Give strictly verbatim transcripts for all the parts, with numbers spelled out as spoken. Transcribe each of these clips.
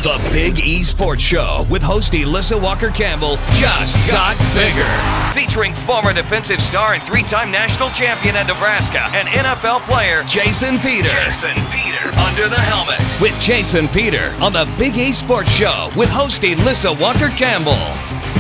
The Big E Sports Show with host Alyssa Walker-Campbell just got bigger. Featuring former defensive star and three-time national champion at Nebraska and N F L player Jason Peter. Jason Peter. Under the helmet. With Jason Peter on the Big E Sports Show with host Alyssa Walker-Campbell.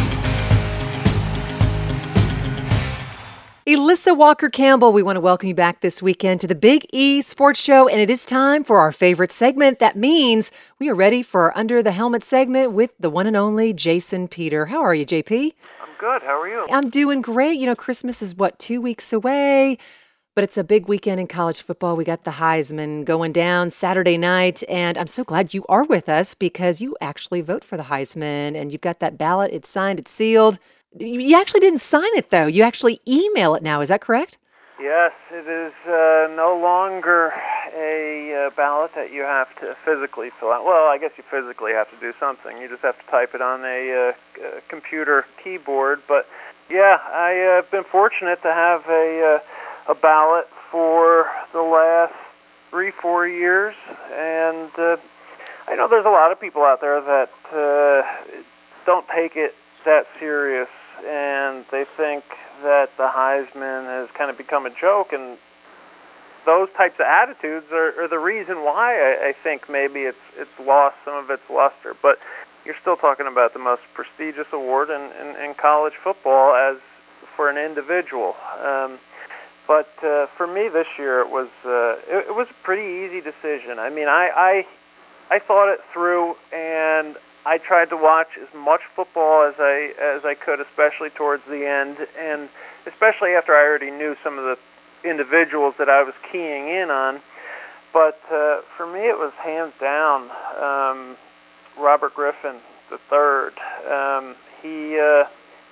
Alyssa Walker-Campbell, we want to welcome you back this weekend to the Big E Sports Show, and it is time for our favorite segment. That means we are ready for our Under the Helmet segment with the one and only Jason Peter. How are you, J P? I'm good. How are you? I'm doing great. You know, Christmas is, what, two weeks away? But it's a big weekend in college football. We got the Heisman going down Saturday night, and I'm so glad you are with us because you actually vote for the Heisman, and you've got that ballot. It's signed. It's sealed. You actually didn't sign it, though. You actually email it now. Is that correct? Yes, it is uh, no longer a uh, ballot that you have to physically fill out. Well, I guess you physically have to do something. You just have to type it on a, uh, a computer keyboard. But, yeah, I've uh, been fortunate to have a, uh, a ballot for the last three, four years. And uh, I know there's a lot of people out there that uh, don't take it that serious, and they think that the Heisman has kind of become a joke, and those types of attitudes are, are the reason why I, I think maybe it's it's lost some of its luster. But you're still talking about the most prestigious award in, in, in college football as for an individual. Um, but uh, for me this year, it was uh, it, it was a pretty easy decision. I mean, I, I I thought it through, and I tried to watch as much football as I as I could, especially towards the end, and especially after I already knew some of the individuals that I was keying in on. But uh, for me, it was hands down um, Robert Griffin the third. Um, he, uh,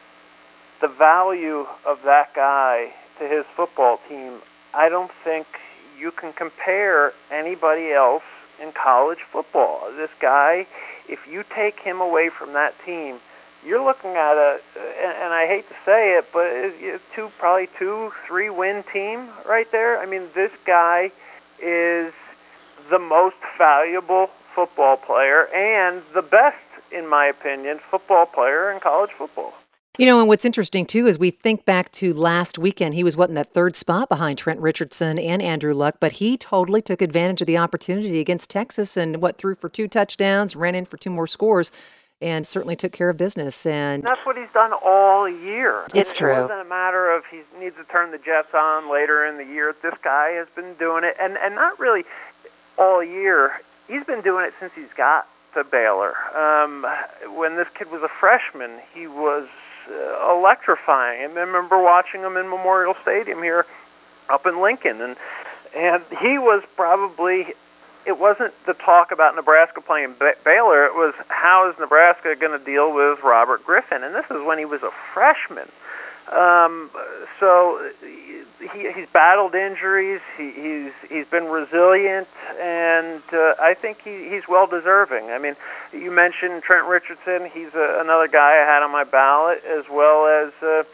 the value of that guy to his football team, I don't think you can compare anybody else in college football. This guy, if you take him away from that team, you're looking at a, and I hate to say it, but it's two, probably two, three win team right there. I mean, this guy is the most valuable football player and the best, in my opinion, football player in college football. You know, and what's interesting, too, is we think back to last weekend. He was, what, in that third spot behind Trent Richardson and Andrew Luck, but he totally took advantage of the opportunity against Texas and, what, threw for two touchdowns, ran in for two more scores, and certainly took care of business. And that's what he's done all year. It's it, true. It wasn't a matter of he needs to turn the Jets on later in the year. This guy has been doing it, and, and not really all year. He's been doing it since he's got to Baylor. Um, when this kid was a freshman, he was Uh, electrifying. I remember watching him in Memorial Stadium here up in Lincoln, and and he was probably, it wasn't the talk about Nebraska playing ba- Baylor, it was how is Nebraska going to deal with Robert Griffin, and this is when he was a freshman. Um, so he, he's battled injuries, he, he's he's been resilient, and uh, I think he, he's well deserving. I mean, you mentioned Trent Richardson. He's a, another guy I had on my ballot, as well as uh,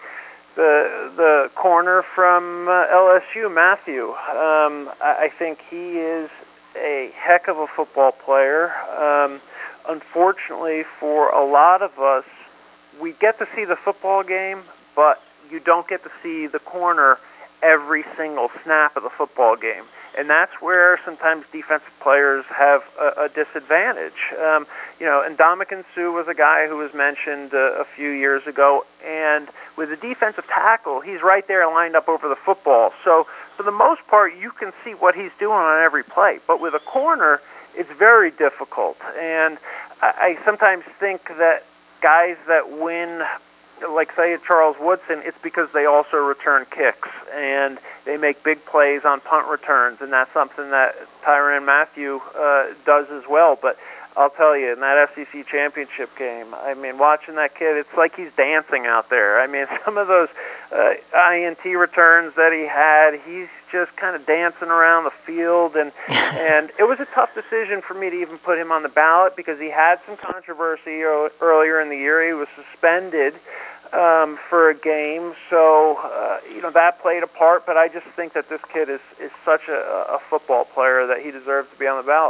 the the corner from uh, L S U, Matthew. Um, I, I think he is a heck of a football player. Um, unfortunately, for a lot of us, we get to see the football game, but you don't get to see the corner every single snap of the football game. And that's where sometimes defensive players have a, a disadvantage. Um, you know, and Ndamukong Suh was a guy who was mentioned uh, a few years ago, and with a defensive tackle, he's right there lined up over the football. So for the most part, you can see what he's doing on every play. But with a corner, it's very difficult. And I, I sometimes think that guys that win, like say Charles Woodson, it's because they also return kicks and they make big plays on punt returns, and that's something that Tyrann Mathieu uh, does as well. But I'll tell you, in that S E C championship game, I mean, watching that kid, it's like he's dancing out there. I mean, some of those uh, I N T returns that he had, he's just kind of dancing around the field, and and it was a tough decision for me to even put him on the ballot because he had some controversy earlier in the year. He was suspended um, for a game, so uh, you know that played a part. But I just think that this kid is is such a, a football player that he deserves to be on the ballot.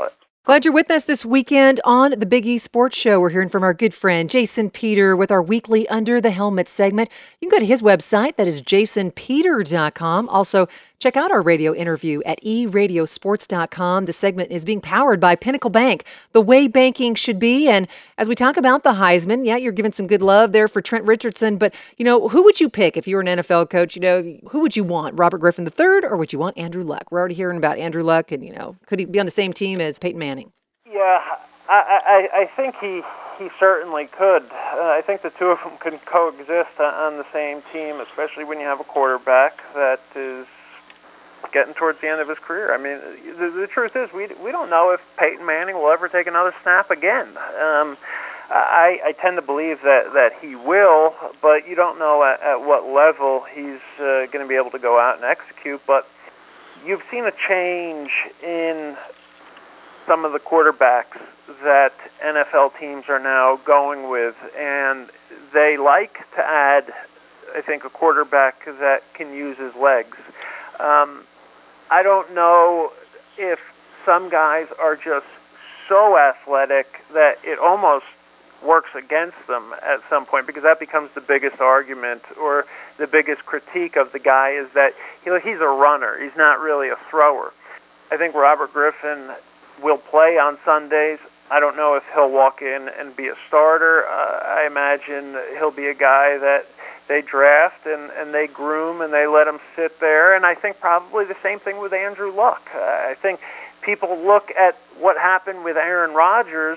Glad you're with us this weekend on the Big E Sports Show. We're hearing from our good friend Jason Peter with our weekly Under the Helmet segment. You can go to his website. That is jason peter dot com. Also, check out our radio interview at e radio sports dot com. The segment is being powered by Pinnacle Bank, the way banking should be. And as we talk about the Heisman, yeah, you're giving some good love there for Trent Richardson. But, you know, who would you pick if you were an N F L coach? You know, who would you want? Robert Griffin the third, or would you want Andrew Luck? We're already hearing about Andrew Luck, and, you know, could he be on the same team as Peyton Manning? Yeah, I, I, I think he he certainly could. Uh, I think the two of them can coexist on the same team, especially when you have a quarterback that is getting towards the end of his career. I mean, the, the truth is we we don't know if Peyton Manning will ever take another snap again. Um, I, I tend to believe that, that he will, but you don't know at, at what level he's uh, going to be able to go out and execute. But you've seen a change in some of the quarterbacks that N F L teams are now going with, and they like to add, I think, a quarterback that can use his legs. Um, I don't know if some guys are just so athletic that it almost works against them at some point, because that becomes the biggest argument or the biggest critique of the guy is that you know, he's a runner. He's not really a thrower. I think Robert Griffin will play on Sundays. I don't know if he'll walk in and be a starter. Uh, I imagine he'll be a guy that they draft and, and they groom and they let him sit there. And I think probably the same thing with Andrew Luck. Uh, I think people look at what happened with Aaron Rodgers,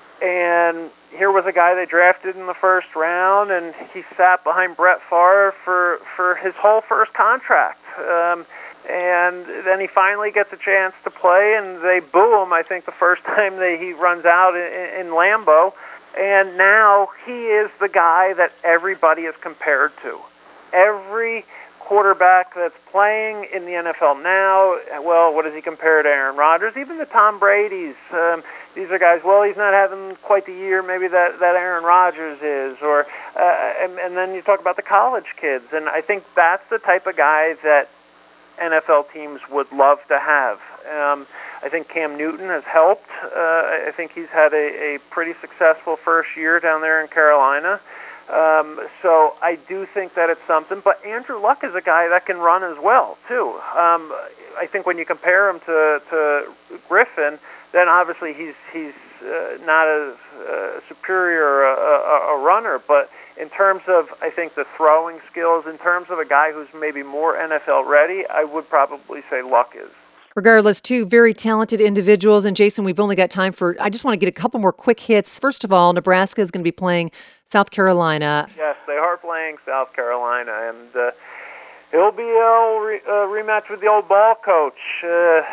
and here was a guy they drafted in the first round, and he sat behind Brett Favre for, for his whole first contract. Um, And then he finally gets a chance to play, and they boo him, I think, the first time that he runs out in, in Lambeau. And now he is the guy that everybody is compared to. Every quarterback that's playing in the N F L now, well, what does he compare to Aaron Rodgers? Even the Tom Brady's. Um, these are guys, well, he's not having quite the year maybe that, that Aaron Rodgers is. Or uh, and, and then you talk about the college kids. And I think that's the type of guy that N F L teams would love to have. Um, I think Cam Newton has helped. Uh, I think he's had a, a pretty successful first year down there in Carolina. Um, so I do think that it's something. But Andrew Luck is a guy that can run as well, too. Um, I think when you compare him to, to Griffin, then obviously he's he's uh, not as uh, superior a, a, a runner, but in terms of, I think, the throwing skills, in terms of a guy who's maybe more N F L ready, I would probably say Luck is. Regardless, two very talented individuals. And Jason, we've only got time for, I just want to get a couple more quick hits. First of all, Nebraska is going to be playing South Carolina. Yes, they are playing South Carolina, and uh, it'll be a re- uh, rematch with the old ball coach. Uh,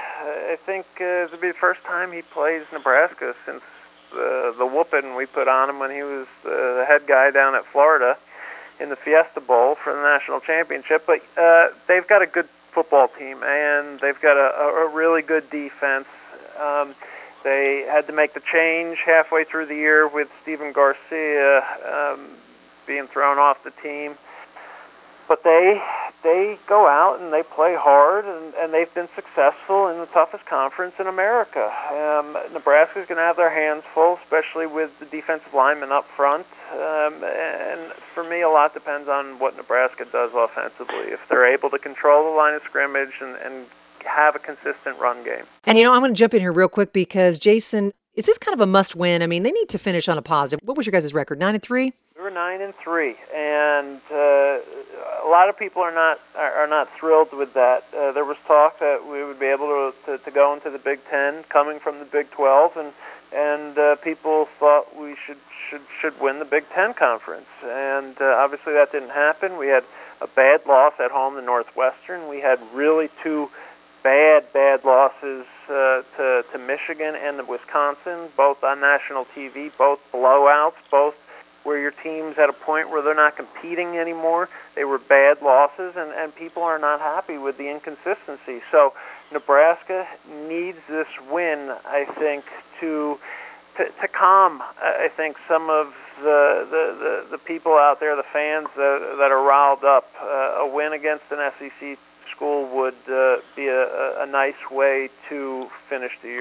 I think uh, it'll be the first time he plays Nebraska since Uh, the whooping we put on him when he was uh, the head guy down at Florida in the Fiesta Bowl for the national championship. But uh, they've got a good football team, and they've got a, a really good defense. Um, they had to make the change halfway through the year with Stephen Garcia um, being thrown off the team. But they they go out and they play hard, and, and they've been successful in the toughest conference in America. Um, Nebraska's going to have their hands full, especially with the defensive linemen up front. Um, and for me, a lot depends on what Nebraska does offensively. If they're able to control the line of scrimmage and, and have a consistent run game. And, you know, I'm going to jump in here real quick because, Jason, is this kind of a must-win? I mean, they need to finish on a positive. What was your guys' record, nine and three? We were nine and three, and uh, a lot of people are not are, are not thrilled with that. Uh, there was talk that we would be able to, to to go into the Big Ten, coming from the Big Twelve, and and uh, people thought we should should should win the Big Ten conference, and uh, obviously that didn't happen. We had a bad loss at home to Northwestern. We had really two bad bad losses uh, to to Michigan and to Wisconsin, both on national T V, both blowouts, both where your team's at a point where they're not competing anymore. They were bad losses, and, and people are not happy with the inconsistency. So Nebraska needs this win, I think, to to, to calm, I think, some of the, the, the, the people out there, the fans that, that are riled up. Uh, a win against an S E C school would uh, be a, a nice way to finish the year.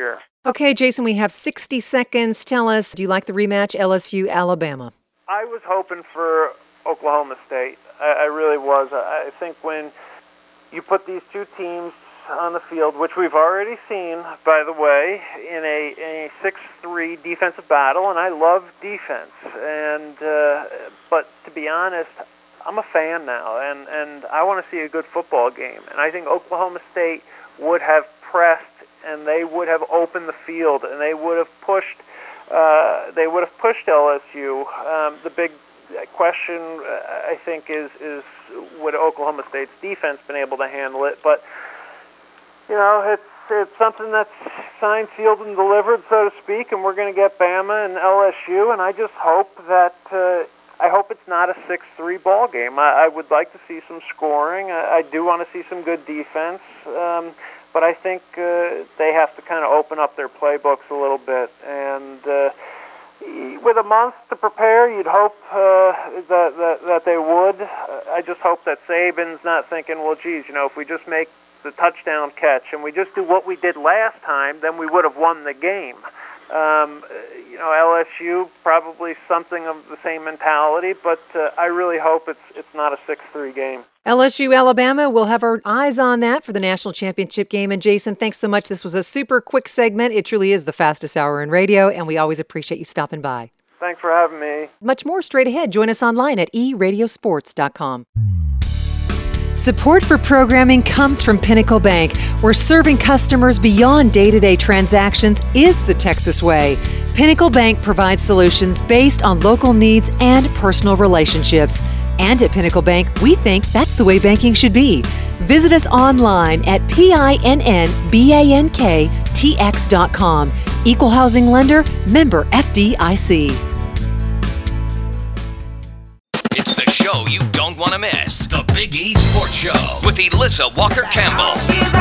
Okay, Jason, we have sixty seconds. Tell us, do you like the rematch, L S U Alabama? I was hoping for Oklahoma State. I, I really was. I, I think when you put these two teams on the field, which we've already seen, by the way, in a, in a six three defensive battle, and I love defense. And uh, but to be honest, I'm a fan now, and, and I want to see a good football game. And I think Oklahoma State would have pressed, and they would have opened the field, and they would have pushed. Uh, they would have pushed L S U. Um, the big question, uh, I think, is is would Oklahoma State's defense been able to handle it? But you know, it's it's something that's signed, sealed, and delivered, so to speak, and we're going to get Bama and L S U, and I just hope that uh, I hope it's not a six three ball game. I, I would like to see some scoring. I, I do want to see some good defense, um, but I think uh, they have to kind of open up their playbooks a little bit, and uh, with a month to prepare, you'd hope uh, that, that that they would. I just hope that Saban's not thinking, well, geez, you know, if we just make the touchdown catch and we just do what we did last time, then we would have won the game. Um, you know, L S U probably something of the same mentality, but uh, I really hope it's it's not a six three game. L S U Alabama, we'll have our eyes on that for the national championship game. And Jason, thanks so much. This was a super quick segment. It truly is the fastest hour in radio, and we always appreciate you stopping by. Thanks for having me. Much more straight ahead. Join us online at e radio sports dot com. Support for programming comes from Pinnacle Bank, where serving customers beyond day-to-day transactions is the Texas way. Pinnacle Bank provides solutions based on local needs and personal relationships. And at Pinnacle Bank, we think that's the way banking should be. Visit us online at P-I-N-N-B-A-N-K-T-X dot com. Equal housing lender, member F D I C. It's the show you don't want to miss. The Big E Sports Show with Elissa Walker-Campbell.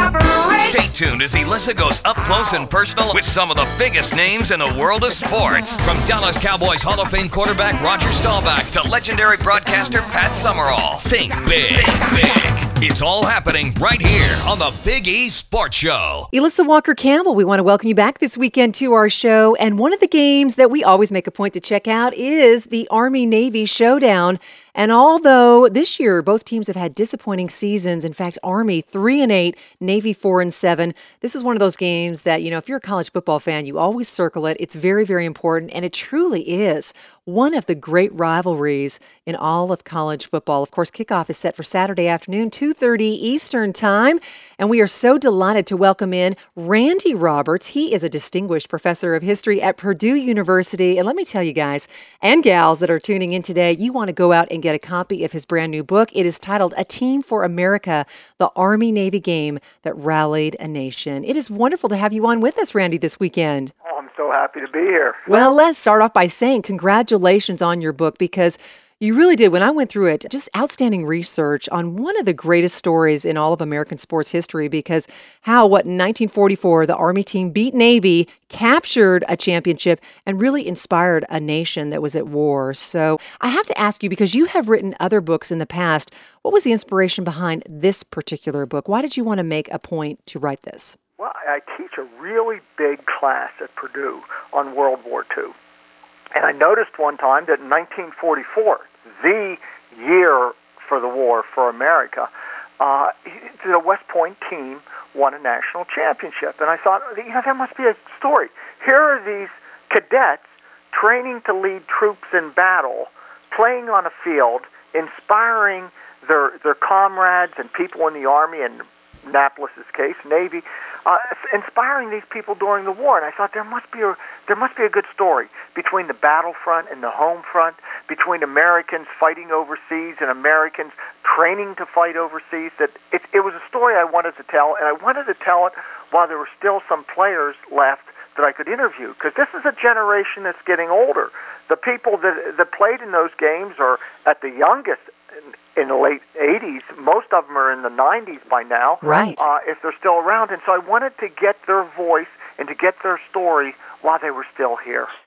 Stay tuned as Elissa goes up close and personal with some of the biggest names in the world of sports. From Dallas Cowboys Hall of Fame quarterback Roger Staubach to legendary broadcaster Pat Summerall. Think big. Think big. It's all happening right here on the Big E Sports Show. Elissa Walker-Campbell, we want to welcome you back this weekend to our show. And one of the games that we always make a point to check out is the Army-Navy Showdown. And although this year both teams have had disappointing seasons, in fact, Army three and eight, Navy four and seven. This is one of those games that, you know, if you're a college football fan, you always circle it. It's very, very important, and it truly is one of the great rivalries in all of college football. Of course, kickoff is set for Saturday afternoon, two thirty Eastern Time, and we are so delighted to welcome in Randy Roberts. He is a distinguished professor of history at Purdue University, and let me tell you guys and gals that are tuning in today, you want to go out and get a copy of his brand new book. It is titled A Team for America, the Army-Navy Game That Rallied a Nation. It is wonderful to have you on with us, Randy, this weekend. Oh, I'm so happy to be here. Well, let's start off by saying congratulations on your book, because you really did. When I went through it, just outstanding research on one of the greatest stories in all of American sports history, because how, what, in nineteen forty-four, the Army team beat Navy, captured a championship, and really inspired a nation that was at war. So I have to ask you, because you have written other books in the past, what was the inspiration behind this particular book? Why did you want to make a point to write this? Well, I teach a really big class at Purdue on World War Two. And I noticed one time that in nineteen forty-four, the year for the war for America, uh, the West Point team won a national championship. And I thought, you know, there must be a story. Here are these cadets training to lead troops in battle, playing on a field, inspiring their their comrades and people in the Army, and Annapolis's case, Navy, uh, inspiring these people during the war. And I thought there must be a there must be a good story between the battlefront and the home front, between Americans fighting overseas and Americans training to fight overseas. That it, it was a story I wanted to tell, and I wanted to tell it while there were still some players left that I could interview, because this is a generation that's getting older. The people that that played in those games are at the youngest in the late eighties. Most of them are in the nineties by now, right? Uh, if they're still around. And so I wanted to get their voice and to get their story while they were still here.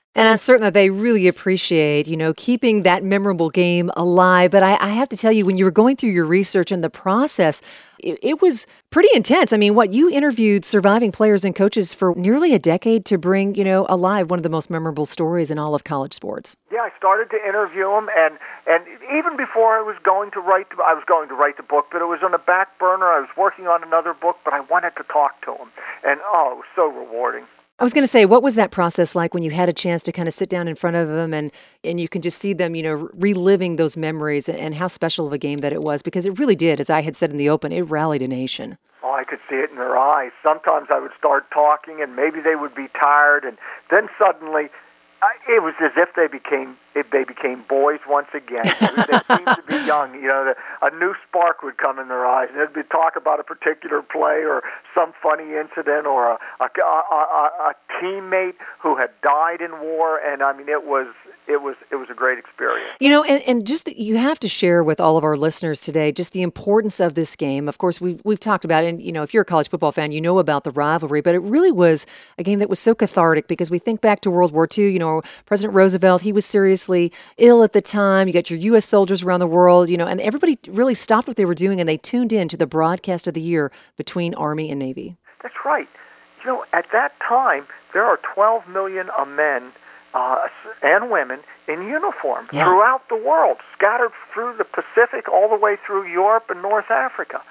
And I'm certain that they really appreciate, you know, keeping that memorable game alive. But I, I have to tell you, when you were going through your research and the process, it, it was pretty intense. I mean, what, you interviewed surviving players and coaches for nearly a decade to bring, you know, alive one of the most memorable stories in all of college sports. Yeah, I started to interview them, and, and even before I was going to write, I was going to write the book, but it was on the back burner. I was working on another book, but I wanted to talk to them. And, oh, it was so rewarding. I was going to say, what was that process like when you had a chance to kind of sit down in front of them and, and you can just see them, you know, reliving those memories and, and how special of a game that it was? Because it really did, as I had said in the open, it rallied a nation. Oh, I could see it in their eyes. Sometimes I would start talking and maybe they would be tired, and then suddenly I, it was as if they became if they became boys once again. They seemed to be young. You know, the, a new spark would come in their eyes, and they'd be talk about a particular play or some funny incident or a, a, a, a, a teammate who had died in war. And I mean, it was it was it was a great experience. You know, and, and just that you have to share with all of our listeners today just the importance of this game. Of course, we've we've talked about it, and you know, if you're a college football fan, you know about the rivalry, but it really was a game that was so cathartic because we think back to World War Two. You know, President Roosevelt, he was seriously ill at the time. You got your U S soldiers around the world, you know, and everybody really stopped what they were doing and they tuned in to the broadcast of the year between Army and Navy. That's right. You know, at that time, there are twelve million men uh, and women in uniform yeah. throughout the world, scattered through the Pacific all the way through Europe and North Africa.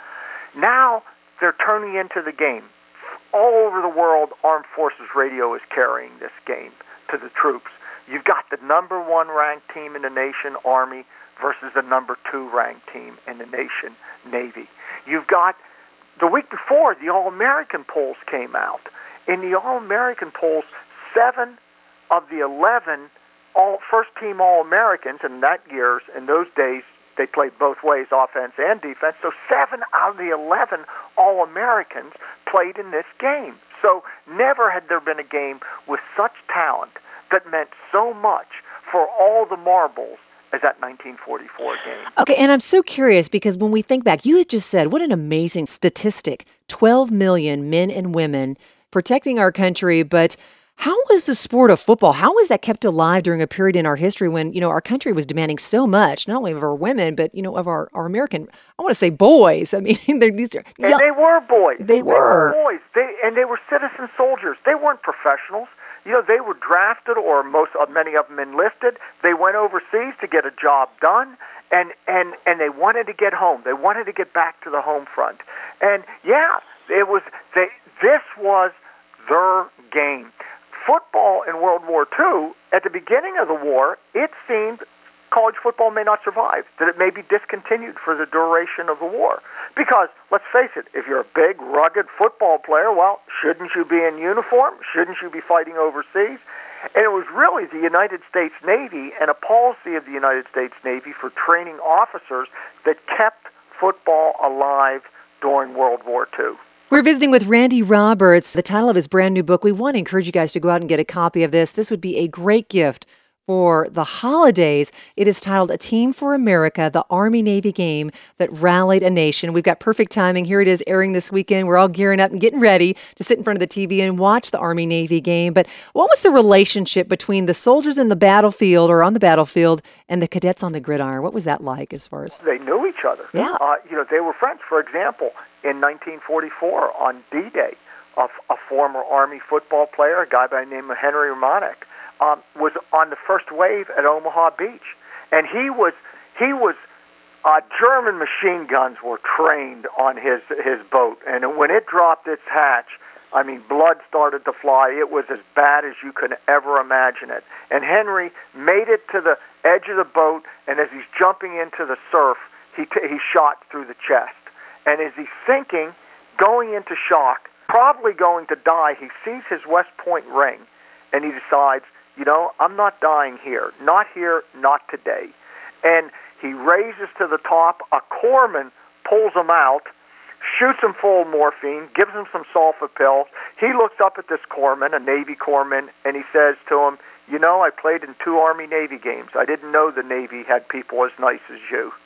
Now they're turning into the game. All over the world, Armed Forces Radio is carrying this game to the troops. You've got the number one ranked team in the nation, Army, versus the number two ranked team in the nation, Navy. You've got, the week before, the All-American polls came out. In the All-American polls, seven of the eleven all first-team All-Americans, in that years, in those days, they played both ways, offense and defense, so seven out of the eleven All-Americans played in this game. So never had there been a game with such talent that meant so much for all the marbles as that nineteen forty-four game. Okay, and I'm so curious because when we think back, you had just said, what an amazing statistic, twelve million men and women protecting our country, but how was the sport of football, how was that kept alive during a period in our history when, you know, our country was demanding so much, not only of our women, but, you know, of our, our American, I want to say boys. I mean, they're, these are... And they were boys. They, they were. were boys. They, and they were citizen soldiers. They weren't professionals. You know, they were drafted, or most, uh, many of them enlisted. They went overseas to get a job done, and, and, and they wanted to get home. They wanted to get back to the home front. And, yeah, it was. They, this was their game. Football in World War Two, at the beginning of the war, it seemed college football may not survive, that it may be discontinued for the duration of the war. Because, let's face it, if you're a big, rugged football player, well, shouldn't you be in uniform? Shouldn't you be fighting overseas? And it was really the United States Navy and a policy of the United States Navy for training officers that kept football alive during World War Two. We're visiting with Randy Roberts, the title of his brand new book. We want to encourage you guys to go out and get a copy of this. This would be a great gift for the holidays. It is titled A Team for America, the Army-Navy game that rallied a nation. We've got perfect timing. Here it is airing this weekend. We're all gearing up and getting ready to sit in front of the T V and watch the Army-Navy game. But what was the relationship between the soldiers in the battlefield or on the battlefield and the cadets on the gridiron? What was that like as far as... They knew each other. Yeah. Uh, you know, they were friends. For example, in nineteen forty-four on D-Day, a, a former Army football player, a guy by the name of Henry Romanek, Um, was on the first wave at Omaha Beach, and he was he was uh, German machine guns were trained on his his boat, and when it dropped its hatch, I mean, blood started to fly. It was as bad as you could ever imagine it. And Henry made it to the edge of the boat, and as he's jumping into the surf, he t- he shot through the chest, and as he's sinking, going into shock, probably going to die, he sees his West Point ring, and he decides, you know, I'm not dying here. Not here, not today. And he raises to the top. A corpsman pulls him out, shoots him full of morphine, gives him some sulfa pills. He looks up at this corpsman, a Navy corpsman, and he says to him, you know, I played in two Army-Navy games. I didn't know the Navy had people as nice as you.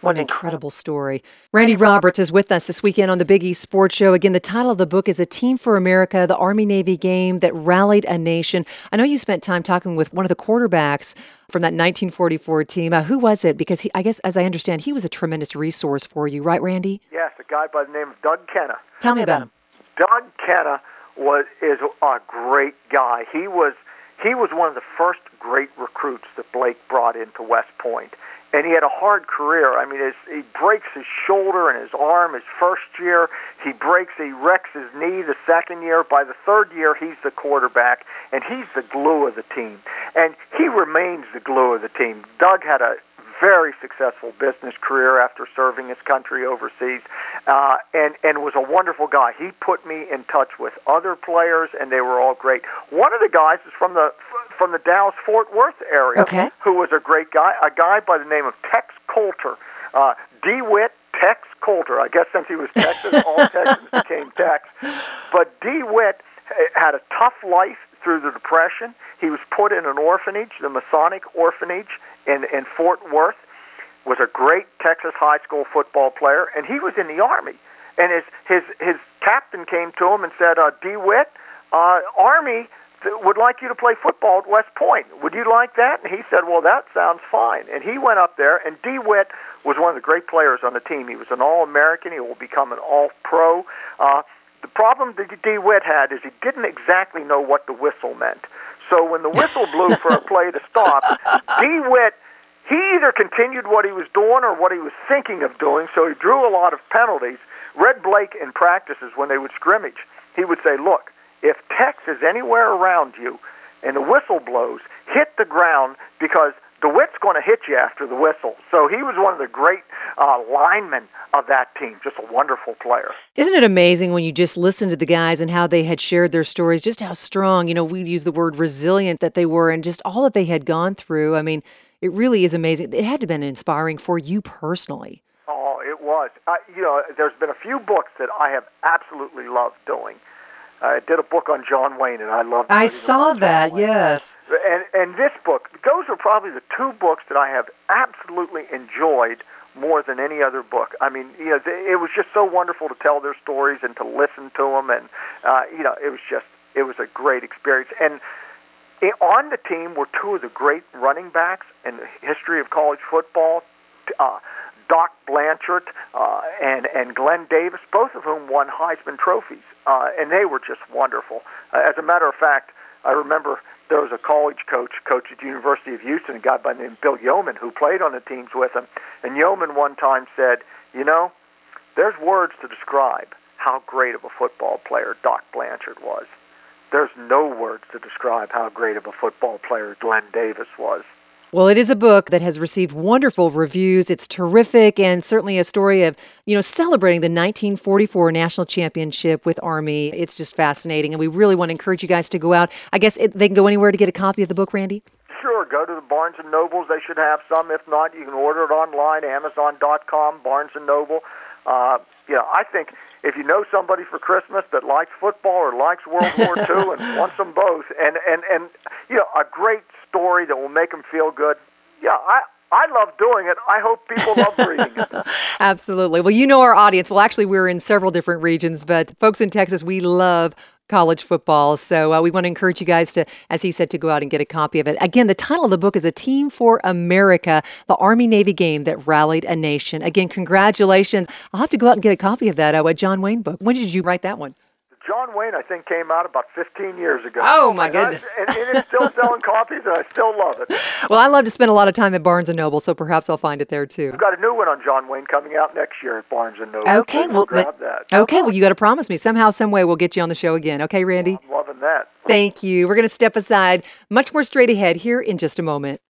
What an incredible story. Randy Roberts is with us this weekend on the Big East Sports Show. Again, the title of the book is A Team for America, the Army-Navy game that rallied a nation. I know you spent time talking with one of the quarterbacks from that nineteen forty-four team. Uh, who was it? Because he, I guess, as I understand, he was a tremendous resource for you, right, Randy? Yes, a guy by the name of Doug Kenna. Tell me about him. Doug Kenna was is a great guy. He was he was one of the first great recruits that Blake brought into West Point. And he had a hard career. I mean, his, he breaks his shoulder and his arm his first year. He breaks, he wrecks his knee the second year. By the third year, he's the quarterback, and he's the glue of the team. And he remains the glue of the team. Doug had a very successful business career after serving his country overseas, uh, and, and was a wonderful guy. He put me in touch with other players, and they were all great. One of the guys is from the from the Dallas-Fort Worth area, okay. who was a great guy, a guy by the name of Tex Coulter. Uh, DeWitt Tex Coulter. I guess since he was Texas, all Texans became Tex. But DeWitt had a tough life through the Depression. He was put in an orphanage, the Masonic Orphanage in, in Fort Worth, was a great Texas high school football player, and he was in the Army. And his his, his captain came to him and said, uh, DeWitt, uh, Army would like you to play football at West Point. Would you like that? And he said, well, that sounds fine. And he went up there, and DeWitt was one of the great players on the team. He was an All-American. He will become an All-Pro. Uh, the problem that DeWitt had is he didn't exactly know what the whistle meant. So when the whistle blew for a play to stop, DeWitt, he either continued what he was doing or what he was thinking of doing, so he drew a lot of penalties. Red Blake in practices when they would scrimmage, he would say, look, if Tex is anywhere around you and the whistle blows, hit the ground because DeWitt's going to hit you after the whistle. So he was one of the great uh, linemen of that team, just a wonderful player. Isn't it amazing when you just listen to the guys and how they had shared their stories, just how strong, you know, we'd use the word resilient that they were and just all that they had gone through. I mean, it really is amazing. It had to have been inspiring for you personally. Oh, it was. Uh, you know, there's been a few books that I have absolutely loved doing. I did a book on John Wayne, and I loved it. I saw that, yes. And, and this book, those are probably the two books that I have absolutely enjoyed more than any other book. I mean, you know, it was just so wonderful to tell their stories and to listen to them, and, uh, you know, it was just, it was a great experience. And on the team were two of the great running backs in the history of college football, uh, Doc Blanchard uh, and, and Glenn Davis, both of whom won Heisman trophies, uh, and they were just wonderful. Uh, as a matter of fact, I remember there was a college coach, coach at the University of Houston, a guy by the name of Bill Yeoman, who played on the teams with him, and Yeoman one time said, you know, there's words to describe how great of a football player Doc Blanchard was. There's no words to describe how great of a football player Glenn Davis was. Well, it is a book that has received wonderful reviews. It's terrific, and certainly a story of, you know, celebrating the nineteen forty-four national championship with Army. It's just fascinating, and we really want to encourage you guys to go out. I guess it, they can go anywhere to get a copy of the book, Randy? Sure. Go to the Barnes and Nobles. They should have some. If not, you can order it online, amazon dot com, Barnes and Noble. Uh, you know, I think if you know somebody for Christmas that likes football or likes World War Two and wants them both, and, and, and you know, a great story that will make them feel good, yeah, I, I love doing it. I hope people love reading it. Absolutely. Well, you know our audience. Well, actually, we're in several different regions, but folks in Texas, we love college football. So uh, we want to encourage you guys to, as he said, to go out and get a copy of it. Again, the title of the book is A Team for America, the Army-Navy game that rallied a nation. Again, congratulations. I'll have to go out and get a copy of that uh, John Wayne book. When did you write that one? John Wayne, I think, came out about fifteen years ago. Oh, my and goodness. I, and, and it's still selling copies, and I still love it. Well, I love to spend a lot of time at Barnes and Noble, so perhaps I'll find it there, too. We've got a new one on John Wayne coming out next year at Barnes and Noble. Okay, so well, grab that. Okay, well, you got to promise me. Somehow, some way, we'll get you on the show again. Okay, Randy? I'm loving that. Thank you. We're going to step aside. Much more straight ahead here in just a moment.